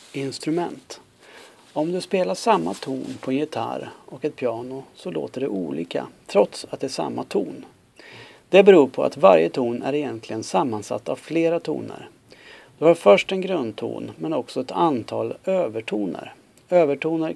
Instrument. Om du spelar samma ton på en gitarr och ett piano så låter det olika, trots att det är samma ton. Det beror på att varje ton är egentligen sammansatt av flera toner. Du har först en grundton men också ett antal övertoner. Övertoner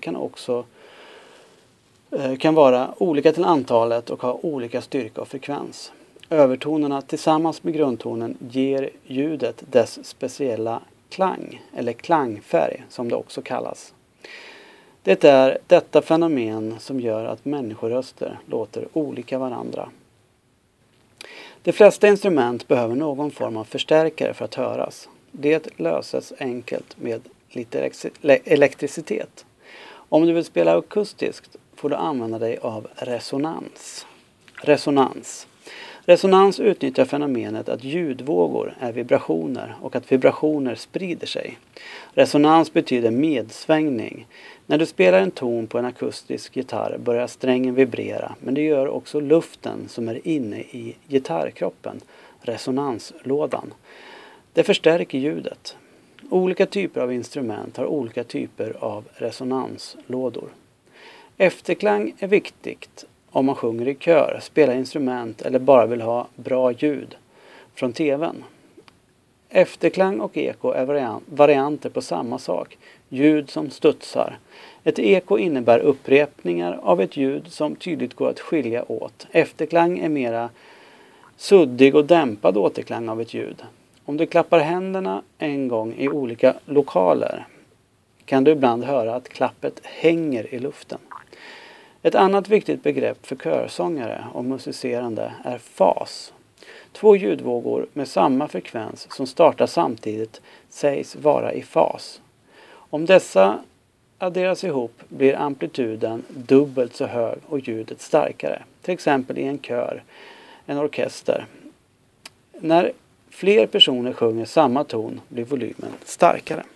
kan vara olika till antalet och ha olika styrka och frekvens. Övertonerna tillsammans med grundtonen ger ljudet dess speciella klang, eller klangfärg som det också kallas. Det är detta fenomen som gör att människoröster låter olika varandra. De flesta instrument behöver någon form av förstärkare för att höras. Det löses enkelt med lite elektricitet. Om du vill spela akustiskt får du använda dig av resonans. Resonans utnyttjar fenomenet att ljudvågor är vibrationer och att vibrationer sprider sig. Resonans betyder medsvängning. När du spelar en ton på en akustisk gitarr börjar strängen vibrera, men det gör också luften som är inne i gitarrkroppen, resonanslådan. Det förstärker ljudet. Olika typer av instrument har olika typer av resonanslådor. Efterklang är viktigt om man sjunger i kör, spelar instrument eller bara vill ha bra ljud från tvn. Efterklang och eko är varianter på samma sak, ljud som studsar. Ett eko innebär upprepningar av ett ljud som tydligt går att skilja åt. Efterklang är mera suddig och dämpad återklang av ett ljud. Om du klappar händerna en gång i olika lokaler kan du ibland höra att klappet hänger i luften. Ett annat viktigt begrepp för körsångare och musicerande är fas. Två ljudvågor med samma frekvens som startar samtidigt sägs vara i fas. Om dessa adderas ihop blir amplituden dubbelt så hög och ljudet starkare. Till exempel i en kör, en orkester. När fler personer sjunger samma ton blir volymen starkare.